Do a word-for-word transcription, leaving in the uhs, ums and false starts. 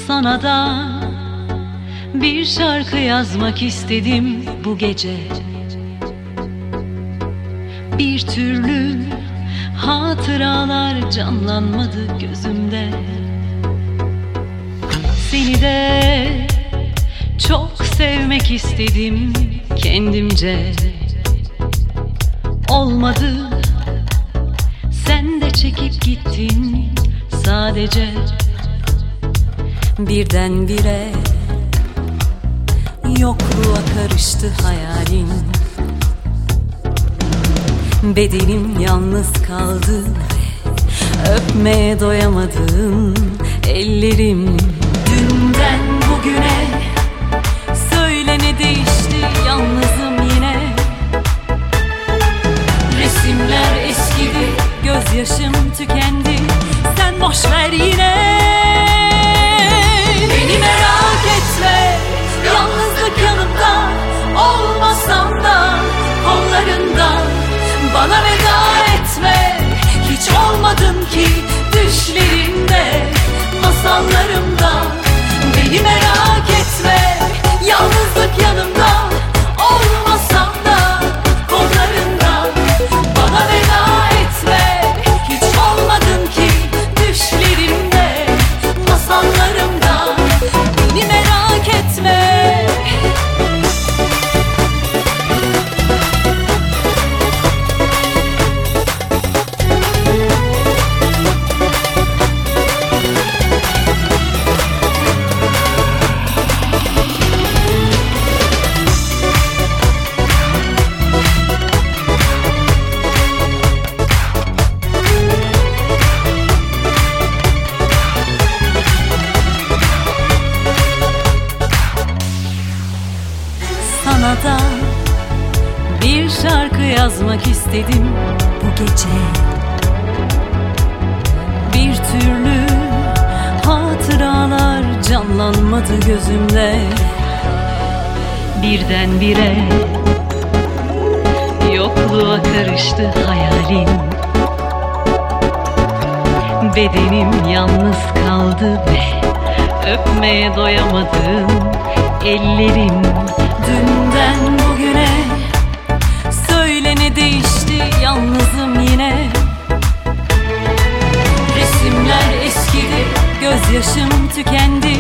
Sana da bir şarkı yazmak istedim bu gece. Bir türlü hatıralar canlanmadı gözümde. Seni de çok sevmek istedim kendimce. Olmadı, sen de çekip gittin sadece. Birdenbire yokluğa karıştı hayalin. Bedenim yalnız kaldı, öpmeye doyamadım ellerim. Dünden bugüne söyle ne değişti, yalnızım yine. Resimler eskidi, gözyaşım tükendi, sen boş ver yine. Beni merak etme, yalnızlık yanımda, olmasam da kollarından. Bana veda etme, hiç olmadın ki düşlerimde, masallarımda. Beni merak etme, yalnızlık yanımda, olmasam da kollarından. Bana veda etme, hiç olmadın ki düşlerimde, masallarımda. Beni merak etme. Sana da bir şarkı yazmak istedim bu gece. Bir türlü hatıralar canlanmadı gözümde. Birdenbire yokluğa karıştı hayalin. Bedenim yalnız kaldı ve öpmeye doyamadım ellerim. Dünden bugüne söyle ne değişti, yalnızım yine. Resimler eskidi, gözyaşım tükendi,